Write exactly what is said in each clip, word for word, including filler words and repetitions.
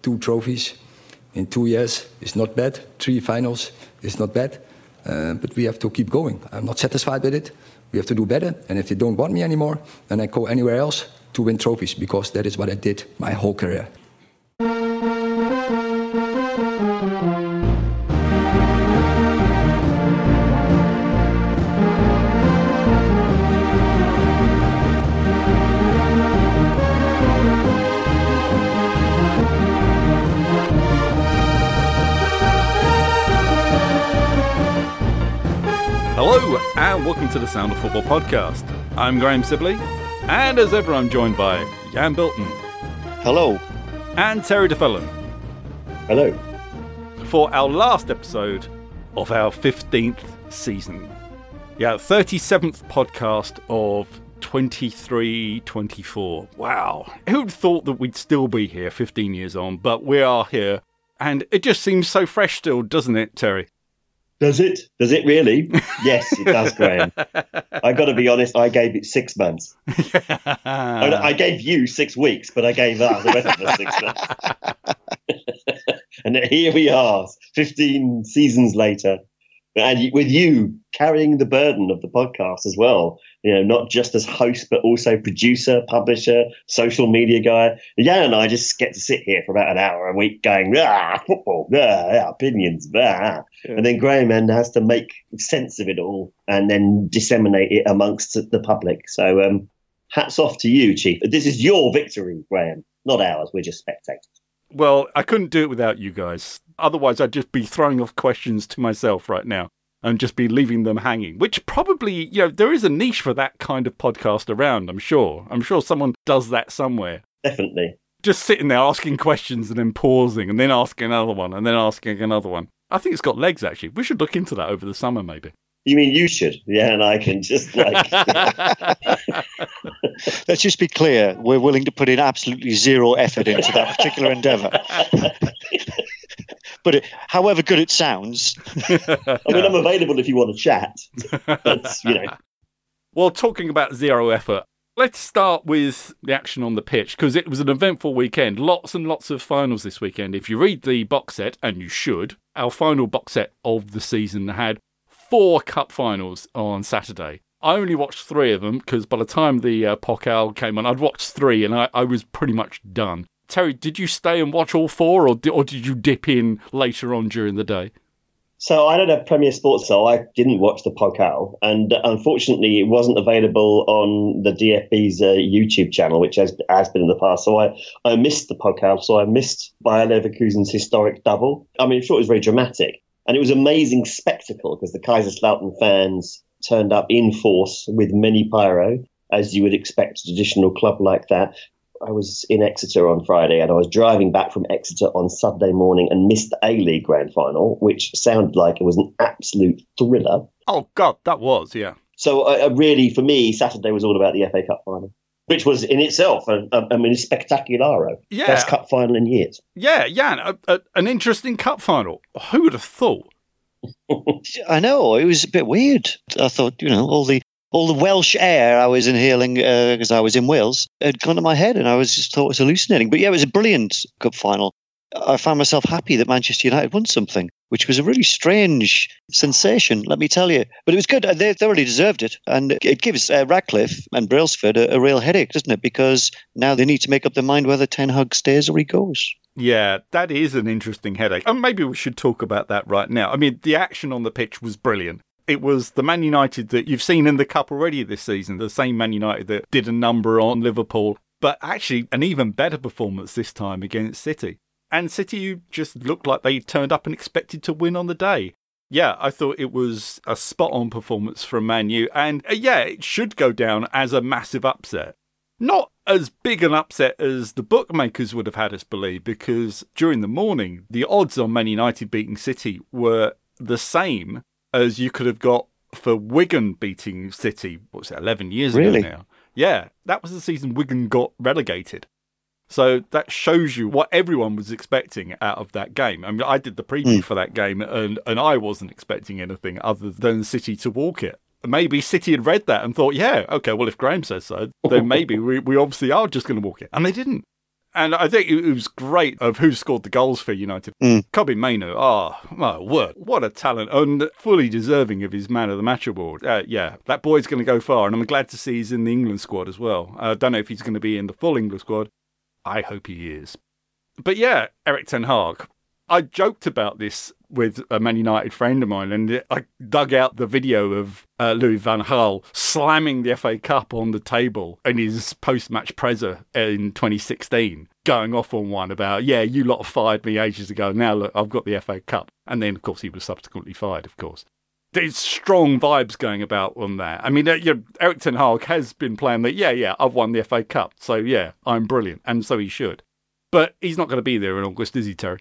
two trophies in two years is not bad. Three finals is not bad. Uh, but we have to keep going. I'm not satisfied with it. We have to do better. And if they don't want me anymore, then I go anywhere else to win trophies, because that is what I did my whole career. Hello and welcome to the Sound of Football podcast. I'm Graham Sibley, and as ever I'm joined by Jan Bilton. Hello. And Terry DeFellon. Hello. For our last episode of our fifteenth season. Yeah, thirty-seventh podcast of twenty-three twenty-four. Wow. Who'd thought that we'd still be here fifteen years on, but we are here. And it just seems so fresh still, doesn't it, Terry? Does it? Does it really? Yes, it does, Graham. I got to be honest, I gave it six months. I, I gave you six weeks, but I gave us the rest of us six months. And here we are, fifteen seasons later, and with you carrying the burden of the podcast as well. You know, not just as host, but also producer, publisher, social media guy. Jan and I just get to sit here for about an hour a week going, ah, football, ah, opinions, ah. Yeah. And then Graham has to make sense of it all and then disseminate it amongst the public. So um, hats off to you, Chief. This is your victory, Graham, not ours. We're just spectators. Well, I couldn't do it without you guys. Otherwise, I'd just be throwing off questions to myself right now and just be leaving them hanging, which probably, you know, there is a niche for that kind of podcast around, I'm sure. I'm sure someone does that somewhere. Definitely. Just sitting there asking questions and then pausing and then asking another one and then asking another one. I think it's got legs, actually. We should look into that over the summer, maybe. You mean you should? Yeah, and I can just like... Let's just be clear. We're willing to put in absolutely zero effort into that particular endeavour. But it, however good it sounds... I mean, I'm available if you want to chat. But, you know. Well, talking about zero effort, let's start with the action on the pitch, because it was an eventful weekend. Lots and lots of finals this weekend. If you read the box set, and you should, our final box set of the season had four cup finals on Saturday. I only watched three of them, because by the time the uh, Pokal came on, I'd watched three, and I, I was pretty much done. Terry, did you stay and watch all four, or did, or did you dip in later on during the day? So I don't have Premier Sports, so I didn't watch the Pokal, and unfortunately it wasn't available on the D F B's uh, YouTube channel, which has, has been in the past. So I, I missed the Pokal, so I missed Bayer Leverkusen's historic double. I mean, I'm sure it was very dramatic, and it was an amazing spectacle because the Kaiserslautern fans turned up in force with many pyro, as you would expect a traditional club like that. I was in Exeter on Friday and I was driving back from Exeter on Saturday morning and missed the A-League Grand Final, which sounded like it was an absolute thriller. Oh, God, that was, yeah. So uh, really, for me, Saturday was all about the F A Cup final, which was in itself, a, a, I mean, a spectacularo. Yeah. Best cup final in years. Yeah, yeah, a, a, an interesting cup final. Who would have thought? I know, it was a bit weird. I thought, you know, all the all the Welsh air I was inhaling because uh, I was in Wales had gone to my head and I was just thought it was hallucinating. But yeah, it was a brilliant cup final. I found myself happy that Manchester United won something, which was a really strange sensation, let me tell you. But it was good. They thoroughly deserved it. And it gives uh, Radcliffe and Brailsford a, a real headache, doesn't it? Because now they need to make up their mind whether Ten Hag stays or he goes. Yeah, that is an interesting headache. And maybe we should talk about that right now. I mean, the action on the pitch was brilliant. It was the Man United that you've seen in the Cup already this season, the same Man United that did a number on Liverpool, but actually an even better performance this time against City. And City just looked like they turned up and expected to win on the day. Yeah, I thought it was a spot-on performance from Man U, and uh, yeah, it should go down as a massive upset. Not as big an upset as the bookmakers would have had us believe, because during the morning, the odds on Man United beating City were the same as you could have got for Wigan beating City, what was it, eleven years really? ago now. Yeah, that was the season Wigan got relegated. So that shows you what everyone was expecting out of that game. I mean, I did the preview mm. for that game, and, and I wasn't expecting anything other than City to walk it. Maybe City had read that and thought, yeah, okay, well, if Graham says so, then maybe we, we obviously are just going to walk it. And they didn't. And I think it was great of who scored the goals for United. Mm. Kobbie Mainoo, oh, my word, what a talent, and fully deserving of his Man of the Match award. Uh, yeah, that boy's going to go far, and I'm glad to see he's in the England squad as well. I don't know if he's going to be in the full England squad. I hope he is. But yeah, Erik ten Hag. I joked about this with a Man United friend of mine, and I dug out the video of uh, Louis van Gaal slamming the F A Cup on the table in his post-match presser in twenty sixteen, going off on one about, yeah, you lot fired me ages ago, now look, I've got the F A Cup. And then, of course, he was subsequently fired, of course. There's strong vibes going about on that. I mean, uh, you know, Erik ten Hag has been playing that, yeah, yeah, I've won the F A Cup, so yeah, I'm brilliant, and so he should. But he's not going to be there in August, is he, Terry?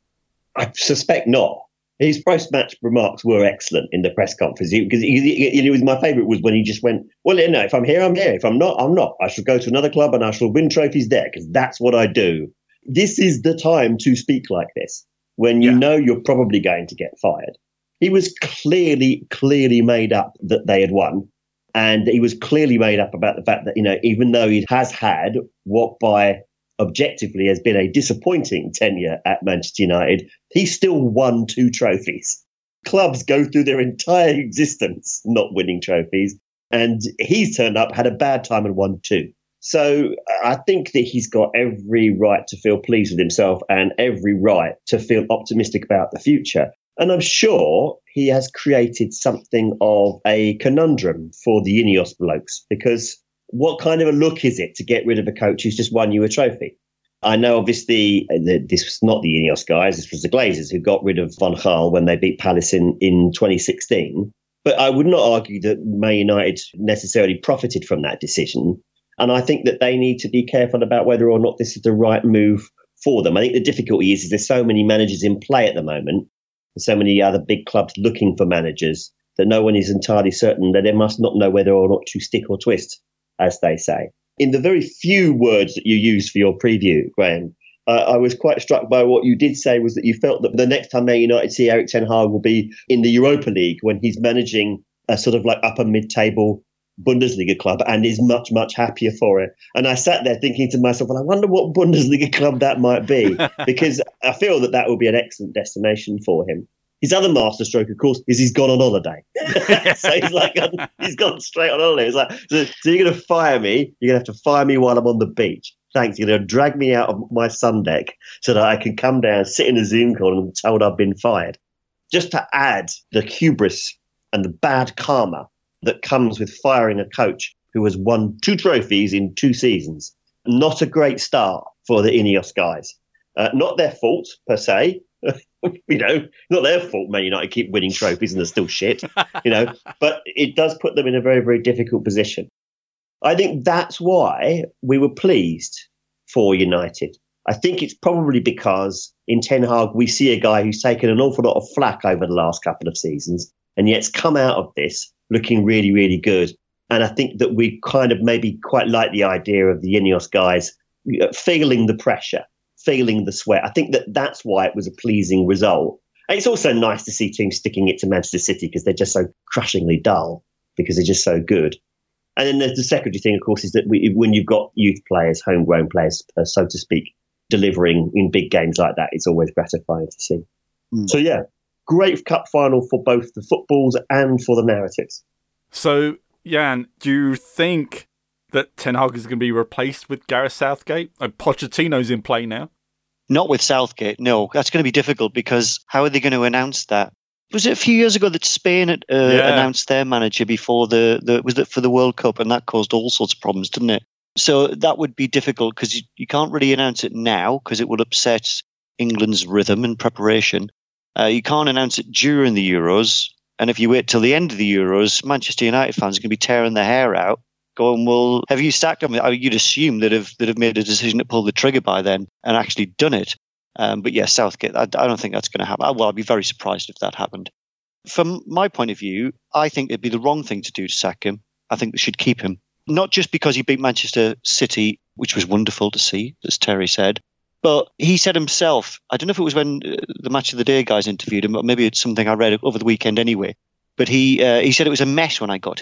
I suspect not. His post-match remarks were excellent in the press conference because it was my favourite was when he just went, well, you know, if I'm here, I'm here. If I'm not, I'm not. I shall go to another club and I shall win trophies there because that's what I do. This is the time to speak like this when you yeah. know you're probably going to get fired. He was clearly, clearly made up that they had won. And he was clearly made up about the fact that, you know, even though he has had what by objectively has been a disappointing tenure at Manchester United, he still won two trophies. Clubs go through their entire existence not winning trophies, and he's turned up, had a bad time and won two. So I think that he's got every right to feel pleased with himself and every right to feel optimistic about the future. And I'm sure he has created something of a conundrum for the Ineos blokes, because what kind of a look is it to get rid of a coach who's just won you a trophy? I know, obviously, this was not the Ineos guys. This was the Glazers who got rid of Van Gaal when they beat Palace in, in twenty sixteen. But I would not argue that Man United necessarily profited from that decision. And I think that they need to be careful about whether or not this is the right move for them. I think the difficulty is, is there's so many managers in play at the moment, and so many other big clubs looking for managers, that no one is entirely certain that they must not know whether or not to stick or twist, as they say. In the very few words that you used for your preview, Graham, uh, I was quite struck by what you did say was that you felt that the next time Man United see Erik ten Hag will be in the Europa League when he's managing a sort of like upper mid-table Bundesliga club and is much, much happier for it. And I sat there thinking to myself, well, I wonder what Bundesliga club that might be, because I feel that that would be an excellent destination for him. His other masterstroke, of course, is he's gone on holiday. So he's like, he's gone straight on holiday. It's like, so, so you're going to fire me? You're going to have to fire me while I'm on the beach. Thanks. You're going to drag me out of my sun deck so that I can come down, sit in a Zoom call and be told I've been fired. Just to add the hubris and the bad karma that comes with firing a coach who has won two trophies in two seasons. Not a great start for the Ineos guys. Uh, not their fault, per se. You know, not their fault Man United keep winning trophies and they're still shit, you know, but it does put them in a very, very difficult position. I think that's why we were pleased for United. I think it's probably because in Ten Hag we see a guy who's taken an awful lot of flack over the last couple of seasons and yet's come out of this looking really, really good. And I think that we kind of maybe quite like the idea of the Ineos guys feeling the pressure, feeling the sweat. I think that that's why it was a pleasing result. And it's also nice to see teams sticking it to Manchester City because they're just so crushingly dull, because they're just so good. And then there's the secondary thing, of course, is that we, when you've got youth players, homegrown players, uh, so to speak, delivering in big games like that, it's always gratifying to see. Mm. So, yeah, great cup final for both the footballs and for the narratives. So, Jan, do you think that Ten Hag is going to be replaced with Gareth Southgate? Uh, Pochettino's in play now. Not with Southgate, no. That's going to be difficult because how are they going to announce that? Was it a few years ago that Spain had, uh, yeah. announced their manager before the, the was it for the World Cup, and that caused all sorts of problems, didn't it? So that would be difficult because you, you can't really announce it now because it would upset England's rhythm and preparation. Uh, you can't announce it during the Euros, and if you wait till the end of the Euros, Manchester United fans are going to be tearing their hair out, going, well, have you stacked them? I mean, you'd assume that have that have made a decision to pull the trigger by then and actually done it. Um, but yeah, Southgate, I, I don't think that's going to happen. Well, I'd be very surprised if that happened. From my point of view, I think it'd be the wrong thing to do to sack him. I think they should keep him. Not just because he beat Manchester City, which was wonderful to see, as Terry said, but he said himself, I don't know if it was when uh, the Match of the Day guys interviewed him, but maybe it's something I read over the weekend anyway, but he uh, he said it was a mess when I got here.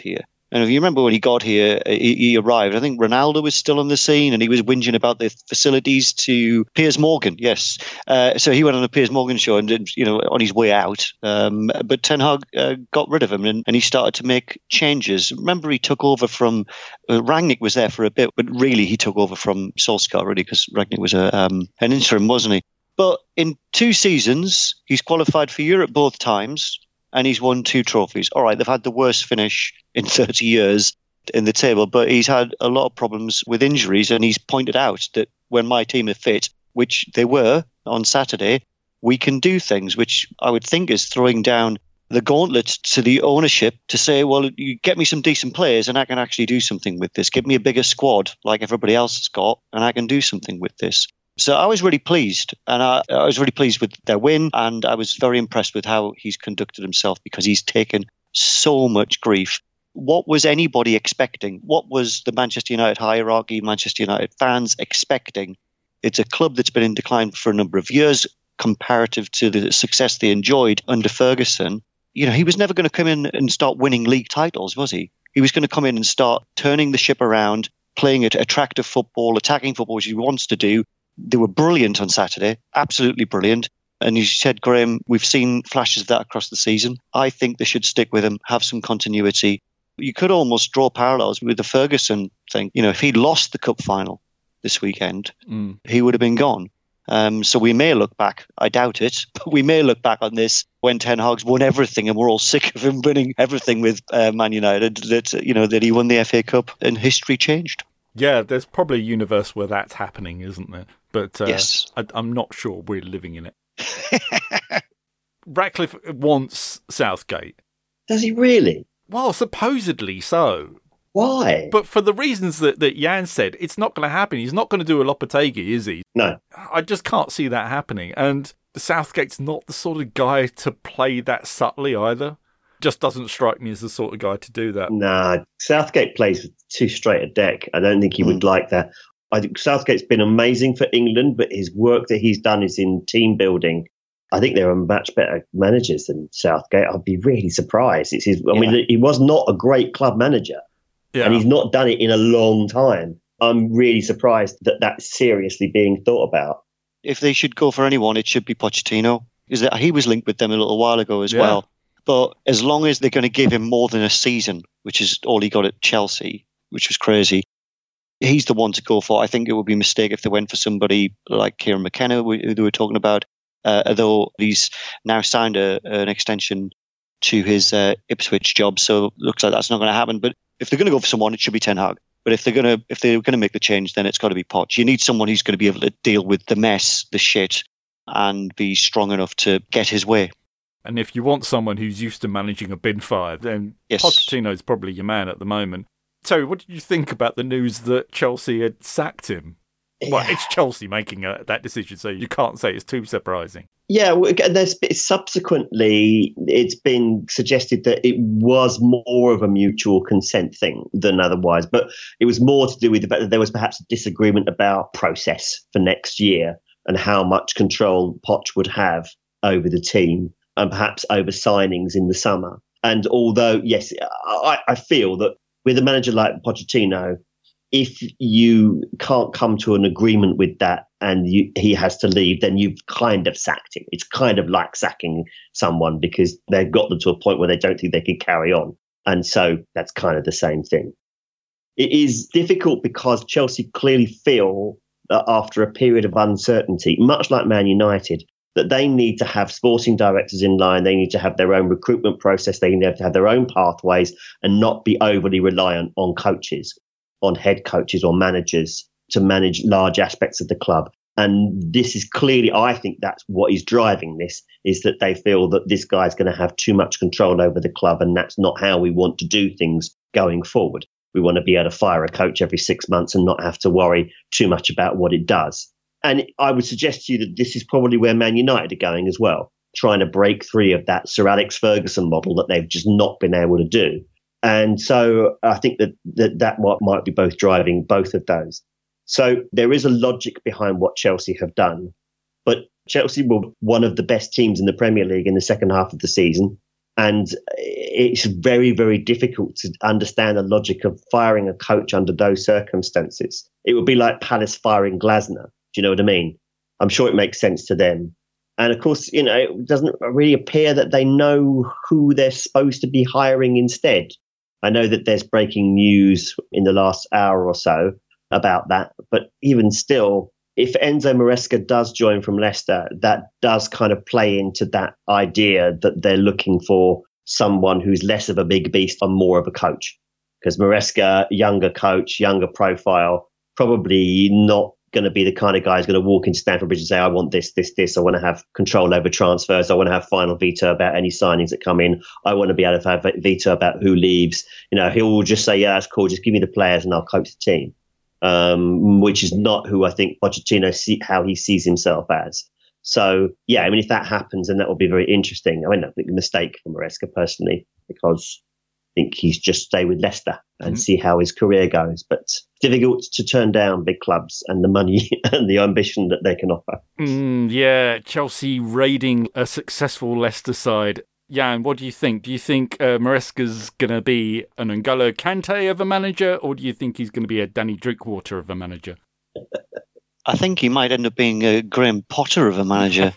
And if you remember when he got here, he, he arrived, I think Ronaldo was still on the scene and he was whinging about the facilities to Piers Morgan, yes. Uh, so he went on the Piers Morgan show and, did, you know, on his way out. Um, but Ten Hag uh, got rid of him and, and he started to make changes. Remember, he took over from, uh, Rangnick was there for a bit, but really he took over from Solskjaer, really, because Rangnick was a, um, an interim, wasn't he? But in two seasons, he's qualified for Europe both times. And he's won two trophies. All right, they've had the worst finish in thirty years in the table, but he's had a lot of problems with injuries. And he's pointed out that when my team are fit, which they were on Saturday, we can do things, which I would think is throwing down the gauntlet to the ownership to say, well, you get me some decent players and I can actually do something with this. Give me a bigger squad like everybody else has got, and I can do something with this. So I was really pleased, and I, I was really pleased with their win, and I was very impressed with how he's conducted himself because he's taken so much grief. What was anybody expecting? What was the Manchester United hierarchy, Manchester United fans expecting? It's a club that's been in decline for a number of years comparative to the success they enjoyed under Ferguson. You know, he was never going to come in and start winning league titles, was he? He was going to come in and start turning the ship around, playing attractive football, attacking football, which he wants to do. They were brilliant on Saturday, absolutely brilliant. And you said, Graham, we've seen flashes of that across the season. I think they should stick with him, have some continuity. You could almost draw parallels with the Ferguson thing. You know, if he'd lost the cup final this weekend, mm. he would have been gone. Um, so we may look back, I doubt it, but we may look back on this when Ten Hag's won everything and we're all sick of him winning everything with uh, Man United, that, you know, that he won the F A Cup and history changed. Yeah, there's probably a universe where that's happening, isn't there? But uh, yes. I, I'm not sure we're living in it. Ratcliffe wants Southgate. Does he really? Well, supposedly so. Why? But for the reasons that, that Jan said, it's not going to happen. He's not going to do a Lopetegui, is he? No. I just can't see that happening. And Southgate's not the sort of guy to play that subtly either. Just doesn't strike me as the sort of guy to do that. Nah, Southgate plays with too straight a deck. I don't think he mm. would like that. I think Southgate's been amazing for England, but his work that he's done is in team building. I think there are much better managers than Southgate. I'd be really surprised. It's his, I yeah. mean, he was not a great club manager, yeah. and he's not done it in a long time. I'm really surprised that that's seriously being thought about. If they should go for anyone, it should be Pochettino, because he was linked with them a little while ago as yeah. well. But as long as they're going to give him more than a season, which is all he got at Chelsea, which was crazy, he's the one to go for. I think it would be a mistake if they went for somebody like Kieran McKenna, who they were talking about, uh, although he's now signed a, an extension to his uh, Ipswich job, so it looks like that's not going to happen. But if they're going to go for someone, it should be Ten Hag. But if they're going to if they're going to make the change, then it's got to be Poch. You need someone who's going to be able to deal with the mess, the shit, and be strong enough to get his way. And if you want someone who's used to managing a bin fire, then yes. Pochettino's probably your man at the moment. So, what did you think about the news that Chelsea had sacked him? Yeah. Well, it's Chelsea making a, that decision, so you can't say it's too surprising. Yeah, well, there's subsequently it's been suggested that it was more of a mutual consent thing than otherwise, but it was more to do with the fact that there was perhaps a disagreement about process for next year and how much control Poch would have over the team and perhaps over signings in the summer. And although, yes, I, I feel that with a manager like Pochettino, if you can't come to an agreement with that and you, he has to leave, then you've kind of sacked him. It's kind of like sacking someone because they've got them to a point where they don't think they can carry on. And so that's kind of the same thing. It is difficult because Chelsea clearly feel that after a period of uncertainty, much like Man United, that they need to have sporting directors in line. They need to have their own recruitment process. They need to have their own pathways and not be overly reliant on coaches, on head coaches or managers to manage large aspects of the club. And this is clearly, I think that's what is driving this, is that they feel that this guy's going to have too much control over the club. And that's not how we want to do things going forward. We want to be able to fire a coach every six months and not have to worry too much about what it does. And I would suggest to you that this is probably where Man United are going as well, trying to break free of that Sir Alex Ferguson model that they've just not been able to do. And so I think that that, that might, might be both driving both of those. So there is a logic behind what Chelsea have done. But Chelsea were one of the best teams in the Premier League in the second half of the season. And it's very, very difficult to understand the logic of firing a coach under those circumstances. It would be like Palace firing Glasner. Do you know what I mean? I'm sure it makes sense to them. And of course, you know, it doesn't really appear that they know who they're supposed to be hiring instead. I know that there's breaking news in the last hour or so about that. But even still, if Enzo Maresca does join from Leicester, that does kind of play into that idea that they're looking for someone who's less of a big beast and more of a coach. Because Maresca, younger coach, younger profile, probably not going to be the kind of guy who's going to walk into Stamford Bridge and say, I want this, this, this. I want to have control over transfers. I want to have final veto about any signings that come in. I want to be able to have veto about who leaves. You know, he'll just say, yeah, that's cool. Just give me the players and I'll coach the team. Um, which is not who I think Pochettino see how he sees himself as. So, yeah, I mean, if that happens, then that will be very interesting. I mean, I think a mistake for Maresca personally, because I think he's just stay with Leicester and mm-hmm. see how his career goes. But it's difficult to turn down big clubs and the money and the ambition that they can offer. Mm, yeah, Chelsea raiding a successful Leicester side. Jan, what do you think? Do you think uh, Maresca's going to be an N'Golo Kante of a manager, or do you think he's going to be a Danny Drinkwater of a manager? I think he might end up being a Graham Potter of a manager.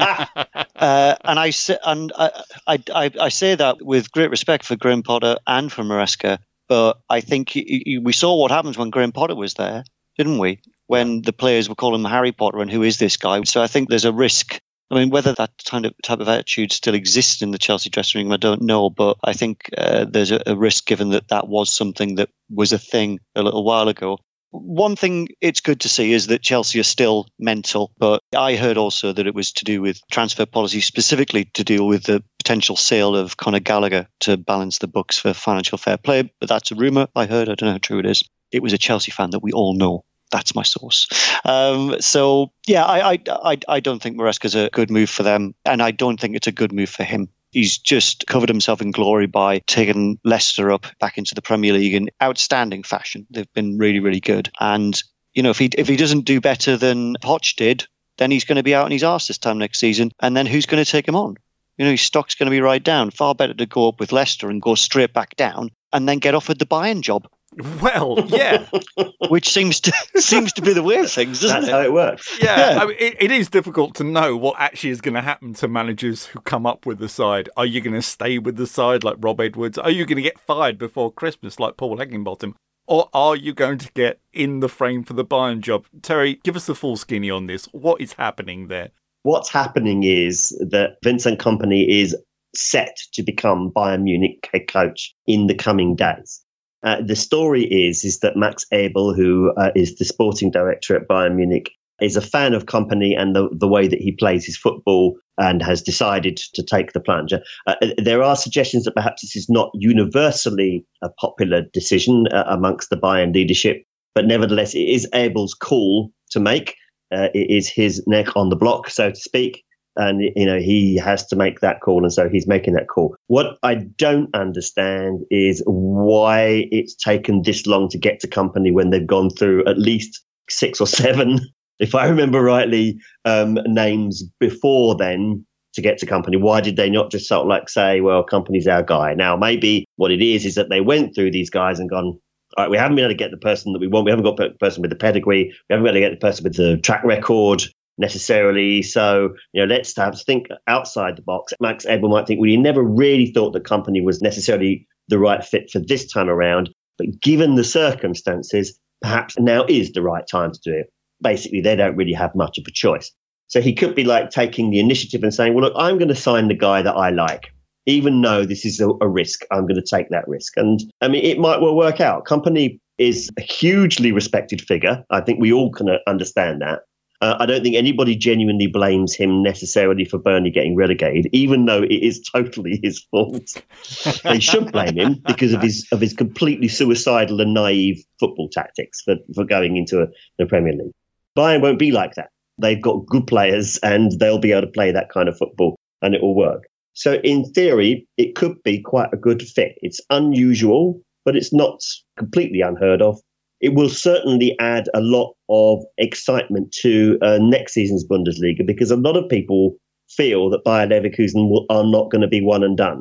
uh, and I say, and I, I, I say that with great respect for Graham Potter and for Maresca, but I think he, he, we saw what happens when Graham Potter was there, didn't we? When the players were calling him Harry Potter and who is this guy? So I think there's a risk. I mean, whether that kind of type of attitude still exists in the Chelsea dressing room, I don't know. But I think uh, there's a, a risk given that that was something that was a thing a little while ago. One thing it's good to see is that Chelsea are still mental. But I heard also that it was to do with transfer policy, specifically to deal with the potential sale of Conor Gallagher to balance the books for financial fair play. But that's a rumour I heard. I don't know how true it is. It was a Chelsea fan that we all know. That's my source. Um, so, yeah, I, I, I, I don't think Maresca's a good move for them. And I don't think it's a good move for him. He's just covered himself in glory by taking Leicester up back into the Premier League in outstanding fashion. They've been really, really good. And, you know, if he if he doesn't do better than Poch did, then he's going to be out on his arse this time next season. And then who's going to take him on? You know, his stock's going to be right down. Far better to go up with Leicester and go straight back down and then get offered the Bayern job. Well, yeah. Which seems to seems to be the way of things, doesn't That's it? That's how it works. Yeah, yeah. I mean, it, it is difficult to know what actually is going to happen to managers who come up with the side. Are you going to stay with the side like Rob Edwards? Are you going to get fired before Christmas like Paul Heckingbottom? Or are you going to get in the frame for the Bayern job? Terry, give us the full skinny on this. What is happening there? What's happening is that Vincent Kompany is set to become Bayern Munich head coach in the coming days. Uh, the story is is that Max Ebel, who uh, is the sporting director at Bayern Munich, is a fan of Kompany and the, the way that he plays his football and has decided to take the plunge. Uh, there are suggestions that perhaps this is not universally a popular decision uh, amongst the Bayern leadership, but nevertheless, it is Ebel's call to make. Uh, it is his neck on the block, so to speak. And, you know, he has to make that call. And so he's making that call. What I don't understand is why it's taken this long to get to Kompany when they've gone through at least six or seven, if I remember rightly, um, names before then to get to Kompany. Why did they not just sort of like say, well, Kompany's our guy? Now, maybe what it is is that they went through these guys and gone, all right, we haven't been able to get the person that we want. We haven't got the person with the pedigree. We haven't been able to get the person with the track record necessarily. So, you know, let's have to think outside the box. Max Ebel might think, well, he never really thought the Kompany was necessarily the right fit for this time around. But given the circumstances, perhaps now is the right time to do it. Basically, they don't really have much of a choice. So he could be like taking the initiative and saying, well, look, I'm going to sign the guy that I like. Even though this is a, a risk, I'm going to take that risk. And I mean, it might well work out. Kompany is a hugely respected figure. I think we all can understand that. Uh, I don't think anybody genuinely blames him necessarily for Burnley getting relegated, even though it is totally his fault. They should blame him because of his of his completely suicidal and naive football tactics for, for going into a, the Premier League. Bayern won't be like that. They've got good players and they'll be able to play that kind of football and it will work. So in theory, it could be quite a good fit. It's unusual, but it's not completely unheard of. It will certainly add a lot of excitement to uh, next season's Bundesliga because a lot of people feel that Bayer Leverkusen will, are not going to be one and done.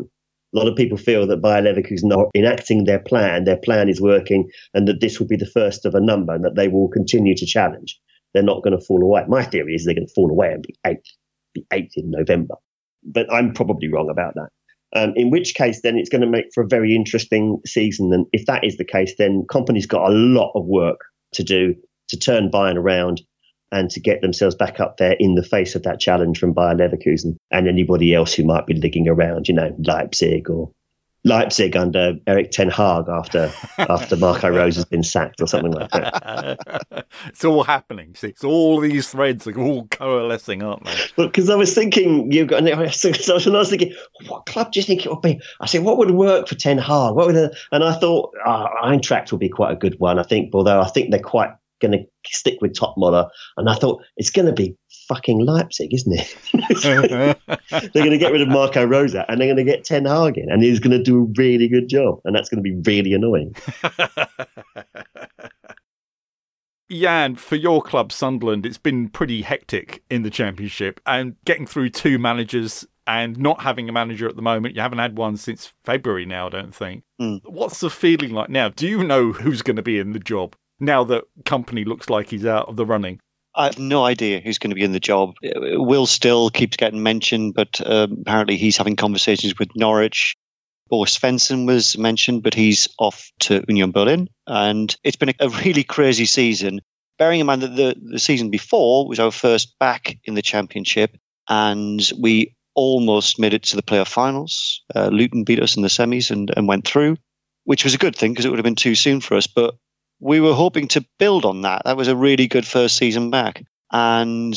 A lot of people feel that Bayer Leverkusen are enacting their plan, their plan is working, and that this will be the first of a number, and that they will continue to challenge. They're not going to fall away. My theory is they're going to fall away and be eighth, be eighth in November. But I'm probably wrong about that. Um, in which case, then it's going to make for a very interesting season. And if that is the case, then Kompany's got a lot of work to do to turn Bayern around and to get themselves back up there in the face of that challenge from Bayer Leverkusen and anybody else who might be digging around, you know, Leipzig or Leipzig under Erik ten Hag after after Marco Rose has been sacked or something like that. It's all happening. See, it's all these threads are all coalescing, aren't they? Because I was thinking, you've got. So, so I was thinking, what club do you think it would be? I said, what would work for Ten Hag? What would? A, and I thought, oh, Eintracht would be quite a good one. I think, although I think they're quite going to stick with Topmöller, and I thought it's going to be fucking Leipzig, isn't it? They're going to get rid of Marco Rose and they're going to get Ten Hag in, and he's going to do a really good job, and that's going to be really annoying. Jan, for your club, Sunderland, it's been pretty hectic in the Championship, and getting through two managers and not having a manager at the moment. You haven't had one since February now, I don't think. Mm. What's the feeling like now? Do you know who's going to be in the job now that Kompany looks like he's out of the running? I have no idea who's going to be in the job. Will Still keeps getting mentioned, but um, apparently he's having conversations with Norwich. Bo Svensson was mentioned, but he's off to Union Berlin. And it's been a really crazy season. Bearing in mind that the, the season before was our first back in the Championship, and we almost made it to the playoff finals. Uh, Luton beat us in the semis and, and went through, which was a good thing because it would have been too soon for us. But we were hoping to build on that. That was a really good first season back. And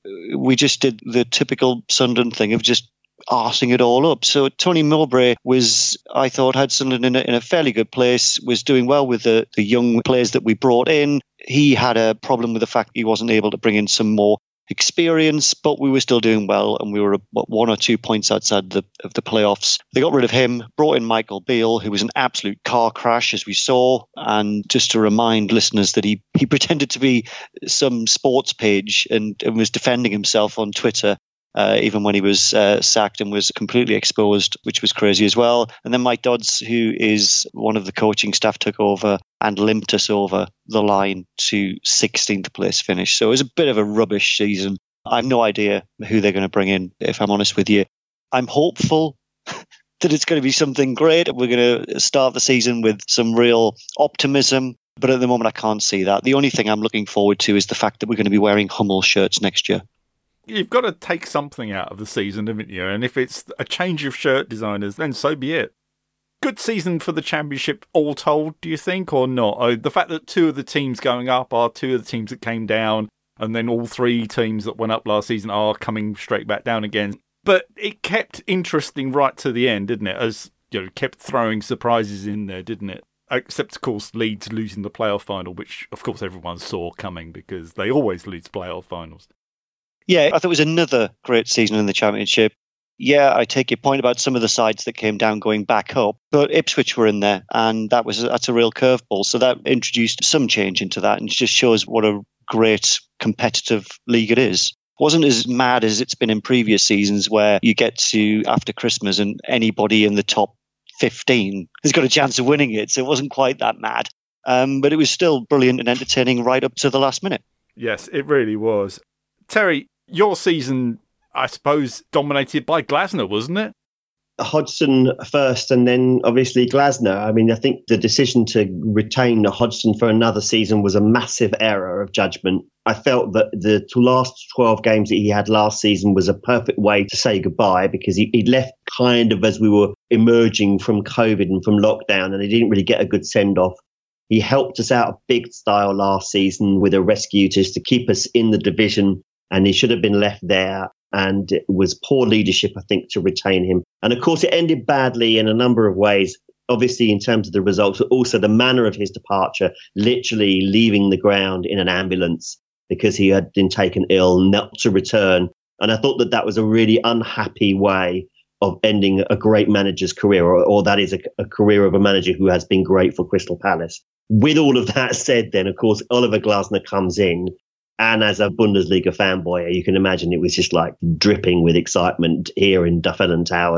we just did the typical Sunderland thing of just arsing it all up. So Tony Mowbray was, I thought, had Sunderland in a, in a fairly good place, was doing well with the, the young players that we brought in. He had a problem with the fact he wasn't able to bring in some more experience, but we were still doing well, and we were what, one or two points outside the, of the playoffs. They got rid of him, brought in Michael Beale, who was an absolute car crash, as we saw. And just to remind listeners that he, he pretended to be some sports page and, and was defending himself on Twitter, uh, even when he was uh, sacked, and was completely exposed, which was crazy as well. And then Mike Dodds, who is one of the coaching staff, took over and limped us over the line to sixteenth place finish. So it was a bit of a rubbish season. I have no idea who they're going to bring in, if I'm honest with you. I'm hopeful that it's going to be something great. We're going to start the season with some real optimism. But at the moment, I can't see that. The only thing I'm looking forward to is the fact that we're going to be wearing Hummel shirts next year. You've got to take something out of the season, haven't you? And if it's a change of shirt designers, then so be it. Good season for the Championship all told, do you think, or not? Oh, the fact that two of the teams going up are two of the teams that came down, and then all three teams that went up last season are coming straight back down again. But it kept interesting right to the end, didn't it? As you know, kept throwing surprises in there, didn't it? Except, of course, Leeds losing the playoff final, which, of course, everyone saw coming because they always lose playoff finals. Yeah, I thought it was another great season in the Championship. Yeah, I take your point about some of the sides that came down going back up, but Ipswich were in there, and that was that's a real curveball. So that introduced some change into that, and it just shows what a great competitive league it is. It wasn't as mad as it's been in previous seasons, where you get to after Christmas and anybody in the top fifteen has got a chance of winning it. So it wasn't quite that mad, um, but it was still brilliant and entertaining right up to the last minute. Yes, it really was. Terry, your season, I suppose, dominated by Glasner, wasn't it? Hodgson first and then obviously Glasner. I mean, I think the decision to retain Hodgson for another season was a massive error of judgment. I felt that the last twelve games that he had last season was a perfect way to say goodbye, because he, he left kind of as we were emerging from COVID and from lockdown, and he didn't really get a good send-off. He helped us out big style last season with a rescue just to keep us in the division, and he should have been left there. And it was poor leadership, I think, to retain him. And of course, it ended badly in a number of ways, obviously in terms of the results, but also the manner of his departure, literally leaving the ground in an ambulance because he had been taken ill, not to return. And I thought that that was a really unhappy way of ending a great manager's career, or, or that is a, a career of a manager who has been great for Crystal Palace. With all of that said, then, of course, Oliver Glasner comes in. And as a Bundesliga fanboy, you can imagine it was just like dripping with excitement here in Dufferin Towers.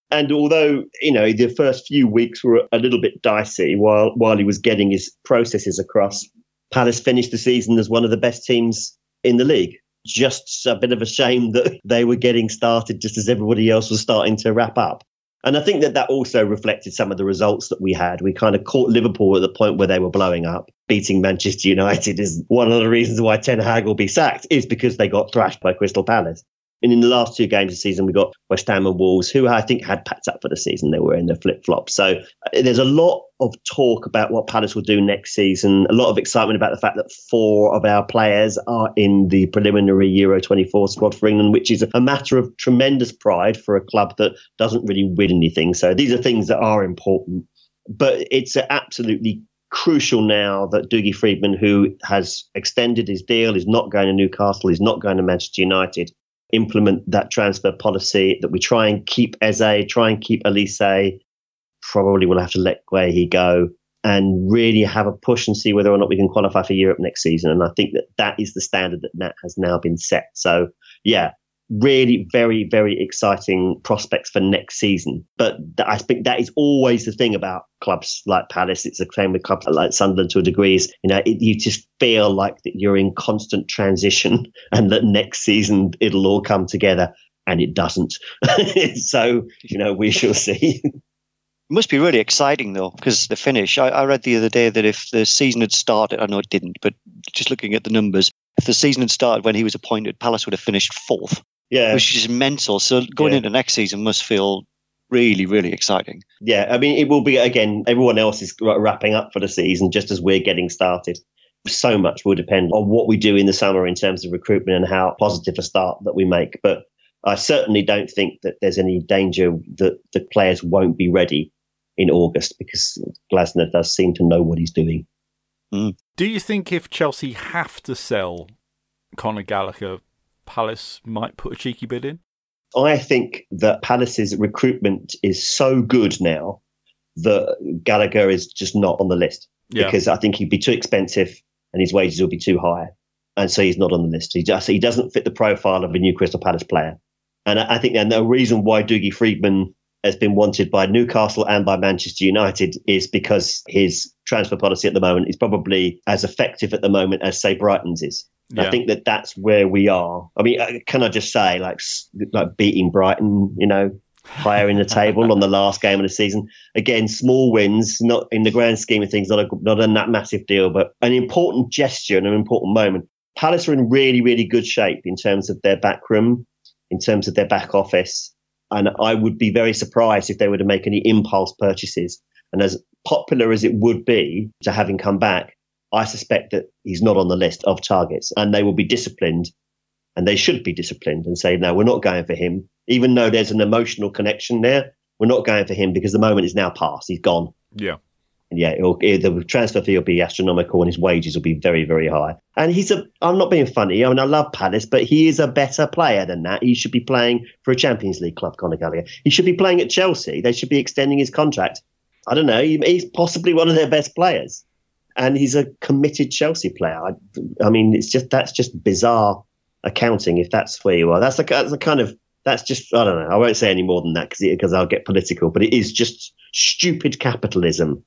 And although, you know, the first few weeks were a little bit dicey while while he was getting his processes across, Palace finished the season as one of the best teams in the league. Just a bit of a shame that they were getting started just as everybody else was starting to wrap up. And I think that that also reflected some of the results that we had. We kind of caught Liverpool at the point where they were blowing up. Beating Manchester United is one of the reasons why Ten Hag will be sacked, is because they got thrashed by Crystal Palace. And in the last two games of the season, we got West Ham and Wolves, who I think had packed up for the season. They were in the flip-flop. So uh, there's a lot of talk about what Palace will do next season, a lot of excitement about the fact that four of our players are in the preliminary Euro twenty-four squad for England, which is a matter of tremendous pride for a club that doesn't really win anything. So these are things that are important. But it's absolutely crucial now that Dougie Freedman, who has extended his deal, is not going to Newcastle, is not going to Manchester United, implement that transfer policy, that we try and keep Eze, try and keep Elise, probably we'll have to let Guehi go, and really have a push and see whether or not we can qualify for Europe next season. And I think that that is the standard that Nat has now been set. So, yeah, really very, very exciting prospects for next season. But th- I think that is always the thing about clubs like Palace. It's the same with clubs like Sunderland to a degree. Is, you know, it, you just feel like that you're in constant transition and that next season it'll all come together, and it doesn't. So, you know, we shall see. It must be really exciting, though, because the finish. I, I read the other day that if the season had started, I know it didn't, but just looking at the numbers, if the season had started when he was appointed, Palace would have finished fourth. Yeah, which is mental. So going yeah. into next season must feel really, really exciting. Yeah, I mean, it will be, again, everyone else is wrapping up for the season just as we're getting started. So much will depend on what we do in the summer in terms of recruitment and how positive a start that we make. But I certainly don't think that there's any danger that the players won't be ready in August, because Glasner does seem to know what he's doing. Mm. Do you think if Chelsea have to sell Conor Gallagher, Palace might put a cheeky bid in? I think that Palace's recruitment is so good now that Gallagher is just not on the list. Yeah. Because I think he'd be too expensive and his wages will be too high. And so he's not on the list. He just he doesn't fit the profile of a new Crystal Palace player. And I think and the reason why Dougie Freedman has been wanted by Newcastle and by Manchester United is because his transfer policy at the moment is probably as effective at the moment as, say, Brighton's is. Yeah. I think that that's where we are. I mean, can I just say, like, like beating Brighton, you know, higher in the table on the last game of the season. Again, small wins, not in the grand scheme of things, not a, not a that massive deal, but an important gesture and an important moment. Palace are in really, really good shape in terms of their back room, in terms of their back office. And I would be very surprised if they were to make any impulse purchases. And as popular as it would be to have him come back, I suspect that he's not on the list of targets, and they will be disciplined, and they should be disciplined and say, no, we're not going for him. Even though there's an emotional connection there, we're not going for him because the moment is now past. He's gone. Yeah. And yeah, it'll, it, the transfer fee will be astronomical and his wages will be very, very high. And he's a, I'm not being funny. I mean, I love Palace, but he is a better player than that. He should be playing for a Champions League club, Conor Gallagher. He should be playing at Chelsea. They should be extending his contract. I don't know. He, he's possibly one of their best players. And he's a committed Chelsea player. I, I mean, it's just that's just bizarre accounting if that's where you are. That's a, that's a kind of, that's just, I don't know. I won't say any more than that because I'll get political, but it is just stupid capitalism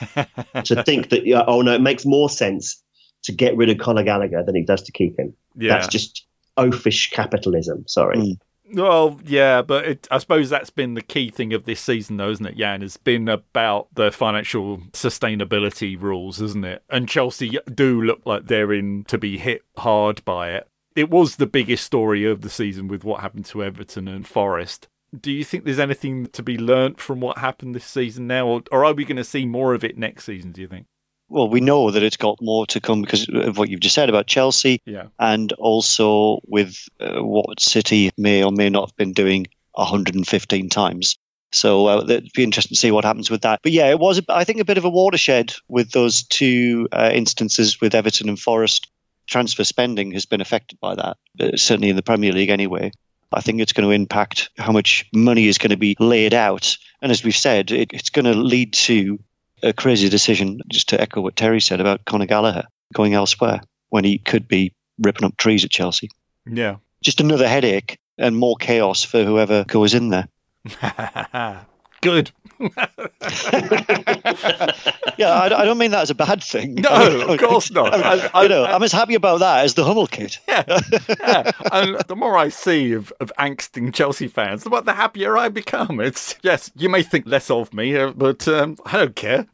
to think that, oh no, it makes more sense to get rid of Conor Gallagher than it does to keep him. Yeah. That's just oafish capitalism. Sorry. Mm. Well, yeah, but it, I suppose that's been the key thing of this season, though, isn't it, Jan? It's been about the financial sustainability rules, isn't it? And Chelsea do look like they're in to be hit hard by it. It was the biggest story of the season with what happened to Everton and Forest. Do you think there's anything to be learnt from what happened this season now, or, or are we going to see more of it next season, do you think? Well, we know that it's got more to come because of what you've just said about Chelsea, yeah, and also with uh, what City may or may not have been doing one hundred fifteen times. So uh, it'd be interesting to see what happens with that. But yeah, it was, I think, a bit of a watershed with those two uh, instances with Everton and Forest. Transfer spending has been affected by that, uh, certainly in the Premier League anyway. I think it's going to impact how much money is going to be laid out. And as we've said, it, it's going to lead to a crazy decision, just to echo what Terry said about Conor Gallagher going elsewhere when he could be ripping up trees at Chelsea. Yeah. Just another headache and more chaos for whoever goes in there. Good. Yeah, I, I don't mean that as a bad thing. No, of course not. I mean, I, I, you know, I'm as happy about that as the Hummel kid. Yeah, yeah. And the more I see of, of angsting Chelsea fans, the, the happier I become. It's yes, you may think less of me, uh, but um, I don't care.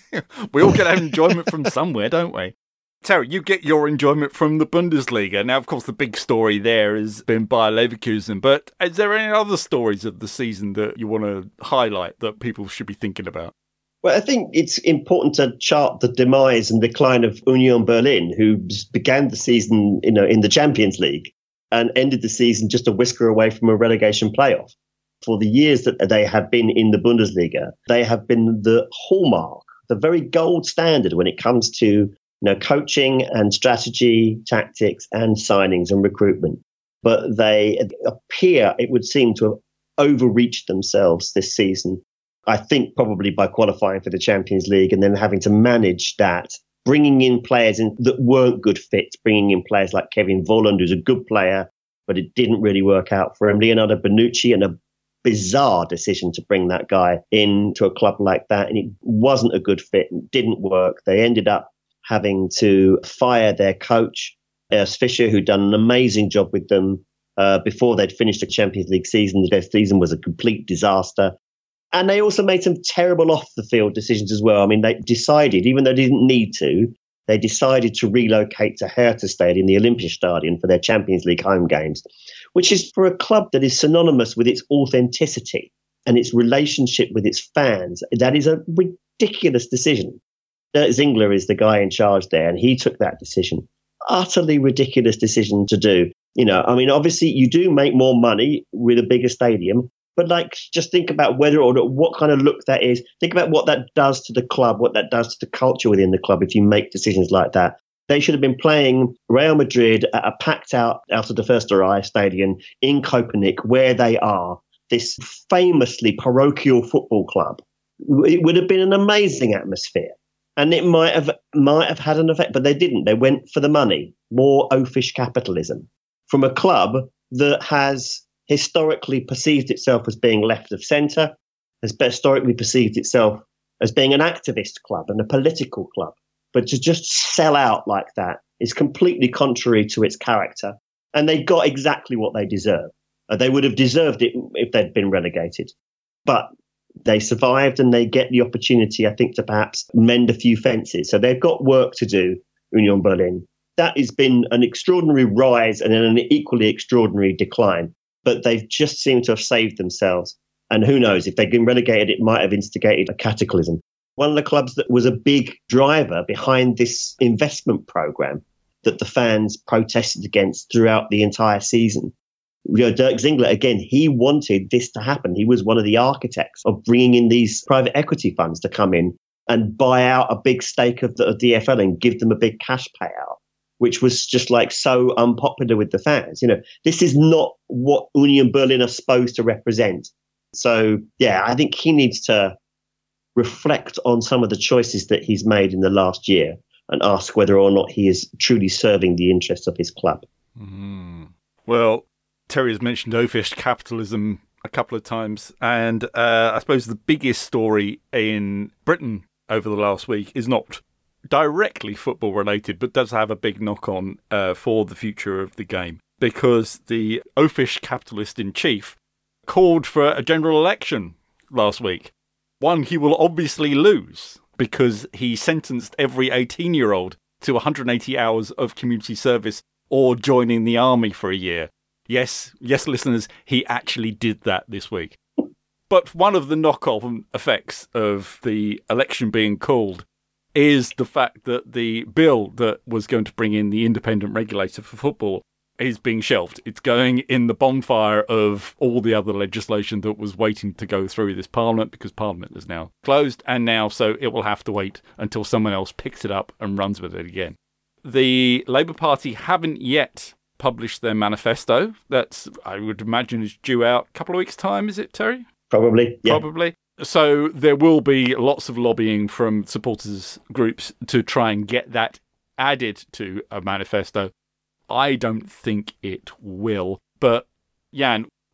We all get our enjoyment from somewhere, don't we? Terry, you get your enjoyment from the Bundesliga. Now, of course, the big story there has been Bayer Leverkusen, but is there any other stories of the season that you want to highlight that people should be thinking about? Well, I think it's important to chart the demise and decline of Union Berlin, who began the season, you know, in the Champions League and ended the season just a whisker away from a relegation playoff. For the years that they have been in the Bundesliga, they have been the hallmark, the very gold standard when it comes to, you know, coaching and strategy, tactics and signings and recruitment. But they appear, it would seem, to have overreached themselves this season. I think probably by qualifying for the Champions League and then having to manage that, bringing in players in that weren't good fits, bringing in players like Kevin Volland, who's a good player, but it didn't really work out for him. Leonardo Bonucci, and a bizarre decision to bring that guy into a club like that. And it wasn't a good fit and didn't work. They ended up having to fire their coach, Urs Fischer, who'd done an amazing job with them uh, before they'd finished the Champions League season. Their season was a complete disaster. And they also made some terrible off-the-field decisions as well. I mean, they decided, even though they didn't need to, they decided to relocate to Hertha Stadium, the Olympiastadion, for their Champions League home games, which is for a club that is synonymous with its authenticity and its relationship with its fans. That is a ridiculous decision. Dirk Zingler is the guy in charge there, and he took that decision. Utterly ridiculous decision to do. You know, I mean, obviously you do make more money with a bigger stadium, but like, just think about whether or not, what kind of look that is. Think about what that does to the club, what that does to the culture within the club if you make decisions like that. They should have been playing Real Madrid at a packed out out of the Försterei Stadium in Copenhagen, where they are, this famously parochial football club. It would have been an amazing atmosphere. And it might have might have had an effect, but they didn't. They went for the money, more oafish capitalism, from a club that has historically perceived itself as being left of centre, has historically perceived itself as being an activist club and a political club. But to just sell out like that is completely contrary to its character. And they got exactly what they deserve. Uh, they would have deserved it if they'd been relegated. But they survived, and they get the opportunity, I think, to perhaps mend a few fences. So they've got work to do, Union Berlin. That has been an extraordinary rise and an equally extraordinary decline. But they've just seemed to have saved themselves. And who knows, if they'd been relegated, it might have instigated a cataclysm. One of the clubs that was a big driver behind this investment program that the fans protested against throughout the entire season. You know, Dirk Zingler, again, he wanted this to happen. He was one of the architects of bringing in these private equity funds to come in and buy out a big stake of the of D F L and give them a big cash payout, which was just like so unpopular with the fans. You know, this is not what Union Berlin are supposed to represent. So, yeah, I think he needs to reflect on some of the choices that he's made in the last year and ask whether or not he is truly serving the interests of his club. Mm. Well, Terry has mentioned oafish capitalism a couple of times, and uh, I suppose the biggest story in Britain over the last week is not directly football related, but does have a big knock on uh, for the future of the game, because the oafish capitalist in chief called for a general election last week. One he will obviously lose, because he sentenced every eighteen-year-old to one hundred eighty hours of community service or joining the army for a year. Yes, yes, listeners, he actually did that this week. But one of the knock-on effects of the election being called is the fact that the bill that was going to bring in the independent regulator for football is being shelved. It's going in the bonfire of all the other legislation that was waiting to go through this Parliament, because Parliament is now closed, and now so it will have to wait until someone else picks it up and runs with it again. The Labour Party haven't yet published their manifesto. That's, I would imagine, is due out a couple of weeks' time, is it, Terry? Probably, yeah. Probably. So there will be lots of lobbying from supporters groups to try and get that added to a manifesto. I don't think it will. But, Jan,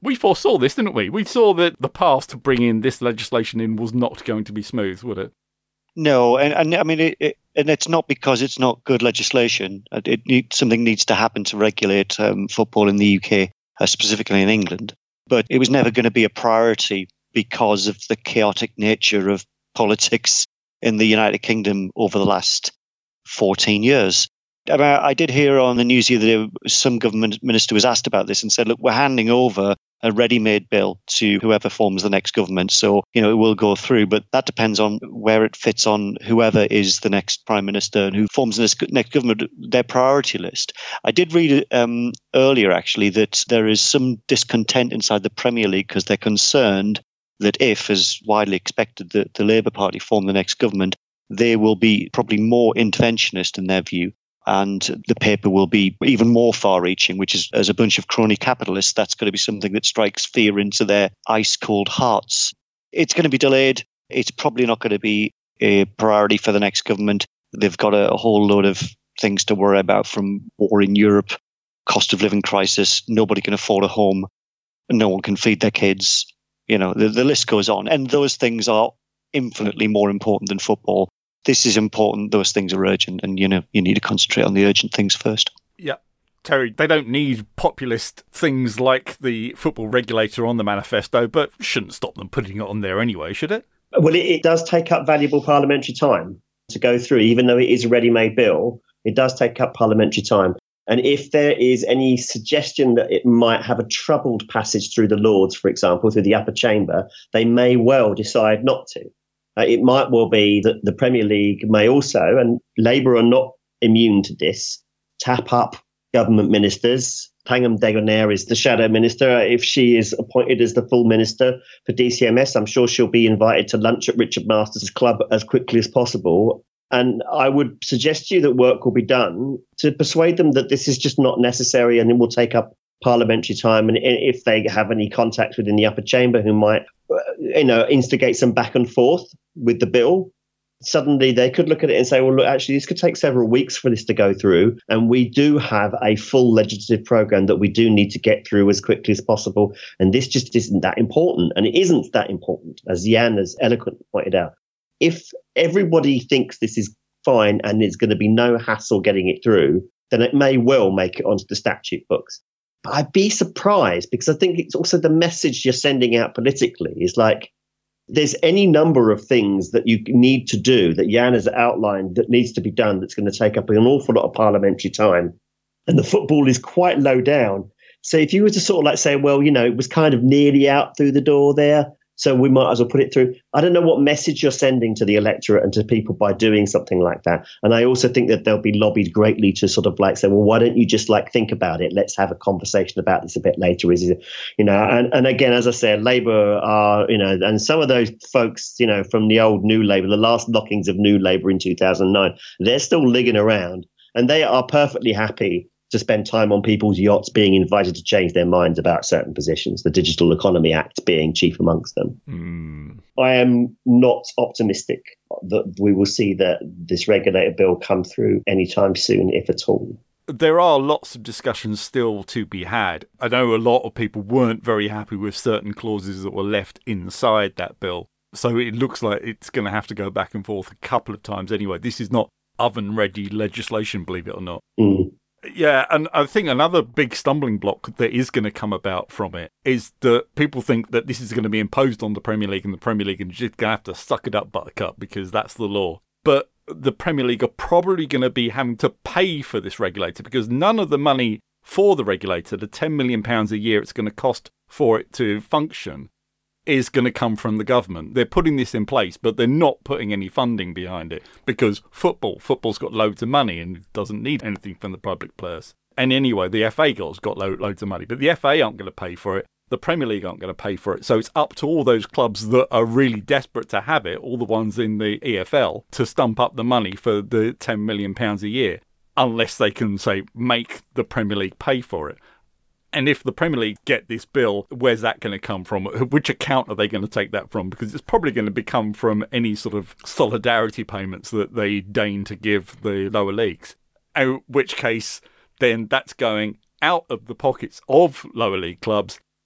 We foresaw this, didn't we? We saw that the path to bringing this legislation in was not going to be smooth, would it? No, and, and I mean, it, it, and it's not because it's not good legislation. It need, something needs to happen to regulate um, football in the U K, uh, specifically in England. But it was never going to be a priority because of the chaotic nature of politics in the United Kingdom over the last fourteen years. I, mean, I did hear on the news the other day, some government minister was asked about this and said, look, we're handing over a ready-made bill to whoever forms the next government. So, you know, it will go through, but that depends on where it fits on whoever is the next prime minister and who forms the next government, their priority list. I did read um, earlier, actually, that there is some discontent inside the Premier League because they're concerned that if, as widely expected, the, the Labour Party form the next government, they will be probably more interventionist in their view. And the paper will be even more far-reaching, which is, as a bunch of crony capitalists, that's going to be something that strikes fear into their ice-cold hearts. It's going to be delayed. It's probably not going to be a priority for the next government. They've got a, a whole load of things to worry about, from war in Europe, cost of living crisis, nobody can afford a home, no one can feed their kids. You know, the, the list goes on. And those things are infinitely more important than football. This is important. Those things are urgent, and you know you need to concentrate on the urgent things first. Yeah, Terry, they don't need populist things like the football regulator on the manifesto, but shouldn't stop them putting it on there anyway, should it? Well, it, it does take up valuable parliamentary time to go through, even though it is a ready-made bill. It does take up parliamentary time. And if there is any suggestion that it might have a troubled passage through the Lords, for example, through the upper chamber, they may well decide not to. Uh, it might well be that the Premier League may also, and Labour are not immune to this, tap up government ministers. Pangham Dagonair is the shadow minister. If she is appointed as the full minister for D C M S, I'm sure she'll be invited to lunch at Richard Masters' club as quickly as possible. And I would suggest to you that work will be done to persuade them that this is just not necessary and it will take up parliamentary time. And if they have any contacts within the upper chamber who might, you know, instigate some back and forth with the bill, suddenly they could look at it and say, well, look, actually, this could take several weeks for this to go through. And we do have a full legislative program that we do need to get through as quickly as possible. And this just isn't that important. And it isn't that important, as Jan has eloquently pointed out. If everybody thinks this is fine and there's going to be no hassle getting it through, then it may well make it onto the statute books. But I'd be surprised, because I think it's also the message you're sending out politically is like, there's any number of things that you need to do that Jan has outlined that needs to be done that's going to take up an awful lot of parliamentary time. And the football is quite low down. So if you were to sort of like say, well, you know, it was kind of nearly out through the door there, so we might as well put it through. I don't know what message you're sending to the electorate and to people by doing something like that. And I also think that they'll be lobbied greatly to sort of like say, well, why don't you just like think about it? Let's have a conversation about this a bit later. Is it, you know, and, and again, as I said, Labour are, you know, and some of those folks, you know, from the old New Labour, the last knockings of New Labour in two thousand nine, they're still ligging around and they are perfectly happy to spend time on people's yachts being invited to change their minds about certain positions, the Digital Economy Act being chief amongst them. Mm. I am not optimistic that we will see that this regulator bill come through anytime soon, if at all. There are lots of discussions still to be had. I know a lot of people weren't very happy with certain clauses that were left inside that bill. So it looks like it's going to have to go back and forth a couple of times anyway. This is not oven-ready legislation, believe it or not. Mm. Yeah, and I think another big stumbling block that is going to come about from it is that people think that this is going to be imposed on the Premier League, and the Premier League is just going to have to suck it up, buttercup, because that's the law. But the Premier League are probably going to be having to pay for this regulator, because none of the money for the regulator, the ten million pounds a year it's going to cost for it to function, is going to come from the government. They're putting this in place, but they're not putting any funding behind it, because football, football's got loads of money and doesn't need anything from the public purse. And anyway, the F A has got lo- loads of money, but the F A aren't going to pay for it. The Premier League aren't going to pay for it. So it's up to all those clubs that are really desperate to have it, all the ones in the E F L, to stump up the money for the ten million pounds a year, unless they can, say, make the Premier League pay for it. And if the Premier League get this bill, where's that going to come from? Which account are they going to take that from? Because it's probably going to become from any sort of solidarity payments that they deign to give the lower leagues. In which case, then that's going out of the pockets of lower league clubs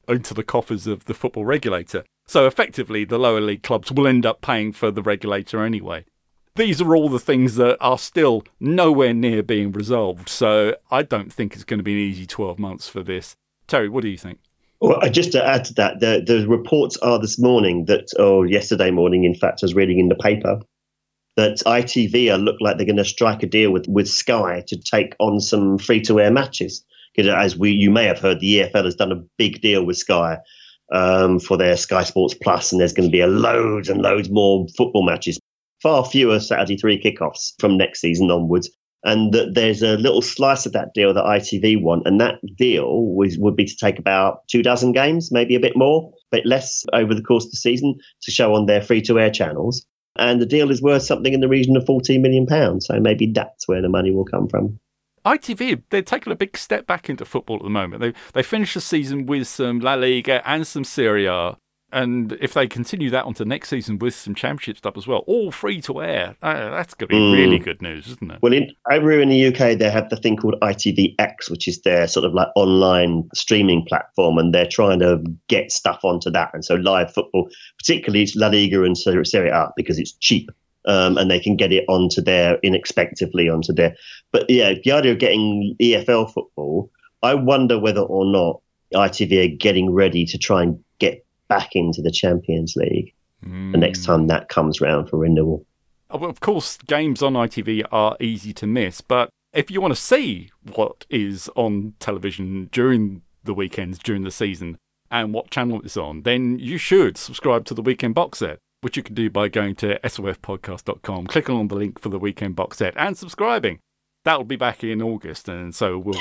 into the coffers of the football regulator. So effectively, the lower league clubs will end up paying for the regulator anyway. These are all the things that are still nowhere near being resolved. So I don't think it's going to be an easy twelve months for this. Terry, what do you think? Well, just to add to that, the, the reports are this morning that, or yesterday morning, in fact, I was reading in the paper, that I T V are look like they're going to strike a deal with, with Sky to take on some free-to-air matches. Because as we, you may have heard, the E F L has done a big deal with Sky um, for their Sky Sports Plus, and there's going to be a loads and loads more football matches. Far fewer Saturday three kickoffs from next season onwards. And that there's a little slice of that deal that I T V want. And that deal was, would be to take about two dozen games, maybe a bit more, but less over the course of the season to show on their free-to-air channels. And the deal is worth something in the region of fourteen million pounds. So maybe that's where the money will come from. I T V, they're taking a big step back into football at the moment. They they finished the season with some La Liga and some Serie A. And if they continue that onto next season with some championship stuff as well, all free to air, uh, that's going to be mm. really good news, isn't it? Well, in, over in the U K, they have the thing called I T V X, which is their sort of like online streaming platform, and they're trying to get stuff onto that. And so live football, particularly La Liga and Serie A, because it's cheap. Um, and they can get it onto there inexpensively onto there. But yeah, the idea of getting E F L football, I wonder whether or not I T V are getting ready to try and get back into the Champions League mm. the next time that comes round for renewal. Well, of course, games on I T V are easy to miss, but if you want to see what is on television during the weekends, during the season, and what channel it's on, then you should subscribe to the Weekend Box Set, which you can do by going to S O F podcast dot com, clicking on the link for the Weekend Box Set and subscribing. That'll be back in August, and so we'll...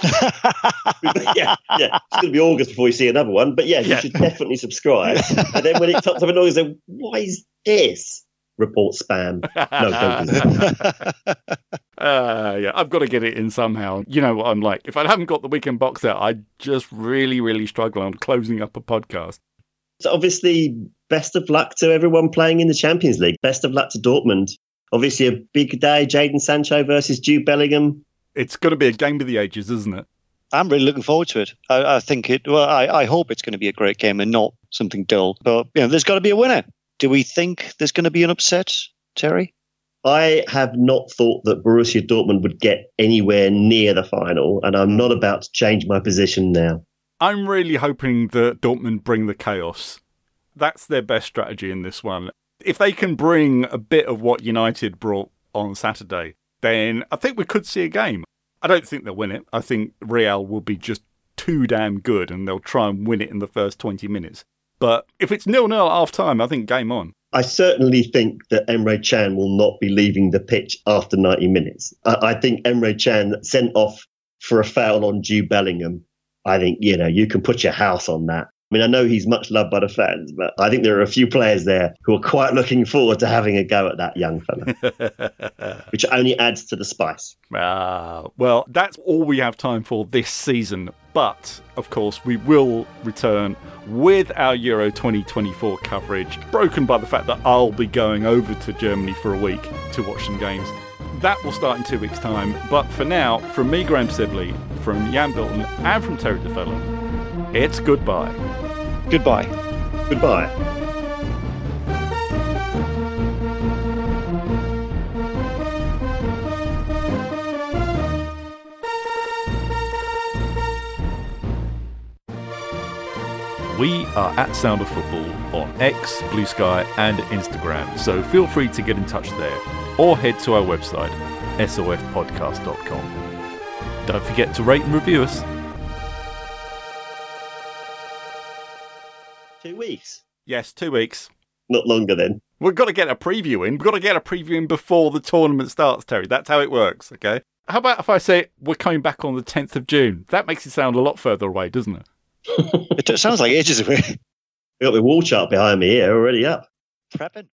yeah, yeah, it's going to be August before you see another one. But yeah, you yeah. should definitely subscribe. And then when it pops up in August, say, what is this? Report spam. No, don't do that. Uh, yeah, I've got to get it in somehow. You know what I'm like. If I haven't got the Weekend Box Set, I just really, really struggle on closing up a podcast. So obviously, best of luck to everyone playing in the Champions League. Best of luck to Dortmund. Obviously, a big day, Jadon Sancho versus Jude Bellingham. It's going to be a game of the ages, isn't it? I'm really looking forward to it. I, I think it, well, I, I hope it's going to be a great game and not something dull. But, you know, there's got to be a winner. Do we think there's going to be an upset, Terry? I have not thought that Borussia Dortmund would get anywhere near the final, and I'm not about to change my position now. I'm really hoping that Dortmund bring the chaos. That's their best strategy in this one. If they can bring a bit of what United brought on Saturday, then I think we could see a game. I don't think they'll win it. I think Real will be just too damn good and they'll try and win it in the first twenty minutes. But if it's nil-nil at half-time, I think game on. I certainly think that Emre Can will not be leaving the pitch after ninety minutes. I, I think Emre Can sent off for a foul on Jude Bellingham. I think, you know, you can put your house on that. I mean, I know he's much loved by the fans, but I think there are a few players there who are quite looking forward to having a go at that young fella, which only adds to the spice. Ah, well, that's all we have time for this season. But, of course, we will return with our Euro twenty twenty-four coverage, broken by the fact that I'll be going over to Germany for a week to watch some games. That will start in two weeks' time. But for now, from me, Graham Sibley, from Jan Bilton, and from Terry DeFellon, it's goodbye. Goodbye. Goodbye. We are at Sound of Football on X, Blue Sky and Instagram, so feel free to get in touch there or head to our website, S O F podcast dot com. Don't forget to rate and review us. Two weeks? Yes, two weeks. Not longer then. We've got to get a preview in. We've got to get a preview in before the tournament starts, Terry. That's how it works, okay? How about if I say we're coming back on the tenth of June? That makes it sound a lot further away, doesn't it? It sounds like ages away. We've got the wall chart behind me here already up. Prepping.